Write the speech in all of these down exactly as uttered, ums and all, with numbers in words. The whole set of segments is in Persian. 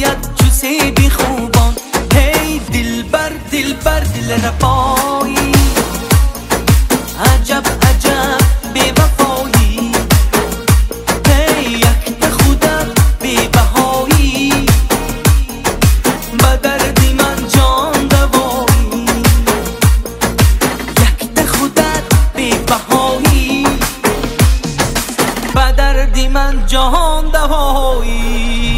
رویت چوسی بی خوبان. هی دل بر دل بر دل ربایی، عجب عجب بی وفایی. هی یک خودت بی بهایی، به دردی من جان دوایی. یک خودت بی بهایی، به دردی من جان دوایی.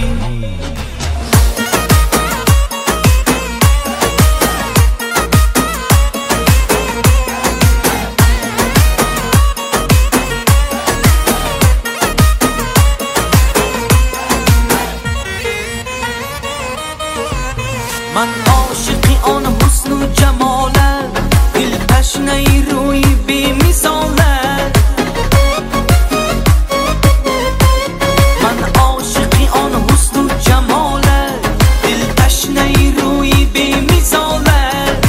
من عاشقی آن حسن و جمالت، دل تشنه روی بی مثالت. من عاشقی آن حسن و جمالت، دل تشنه روی بی مثالت.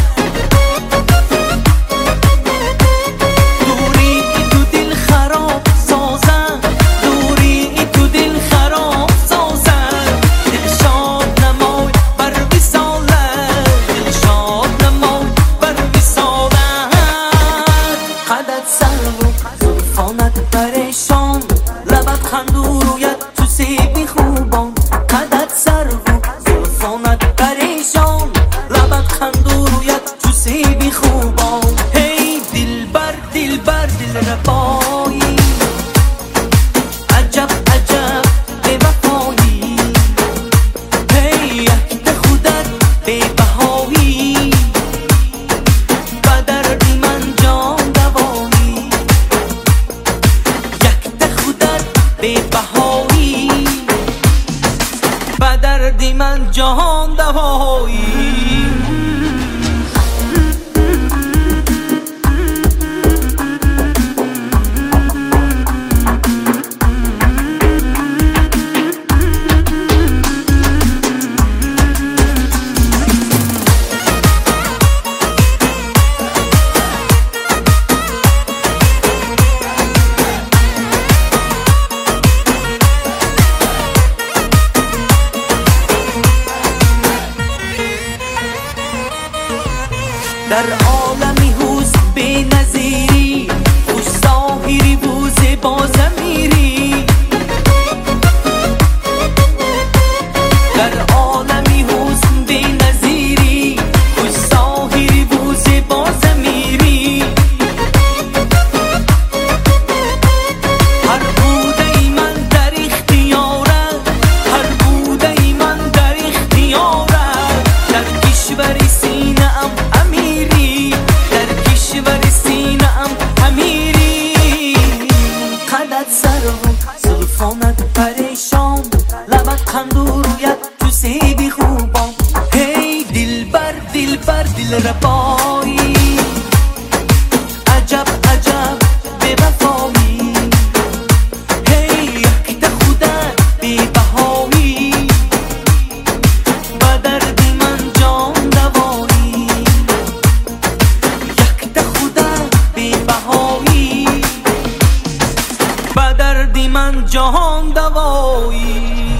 دوری تو دل خراب سازم، دوری تو دل خراب سازم. دل شاد نمای بر پریشان، لبت خندو رویت تو سیبی خوبان. قدت سر و زلفانت پریشان، لبت خندو رویت تو سیبی خوبان. هی دل بر دل بر دل ربایی، عجب عجب بی وفایی. هی یک خودت بی بهایی، به دردی من جان دوایی. بی بهایی، به دردی من جهان دوایی. در عالمی حوز بی نظیری، خوش ظاهری و زیبا ضمیری. در عالمی حوز بی نظیری، خوش ظاهری و زیبا ضمیری. هر بوده من در اختیارت، هر بوده من در اختیارت. در کشور سینه ام امیری، در کشور سینه ام امیری. قدت سر و زلفانت پریشان، لبت خندو رویت تو سیبی خوبان. هی دل بر دل بر دل ربایی، عجب عجب بی وفایی. هی یک خودت بی بهایی، به دردی من جان دوایی. یک خودت بی بهایی، به دردی من جهان دوایی.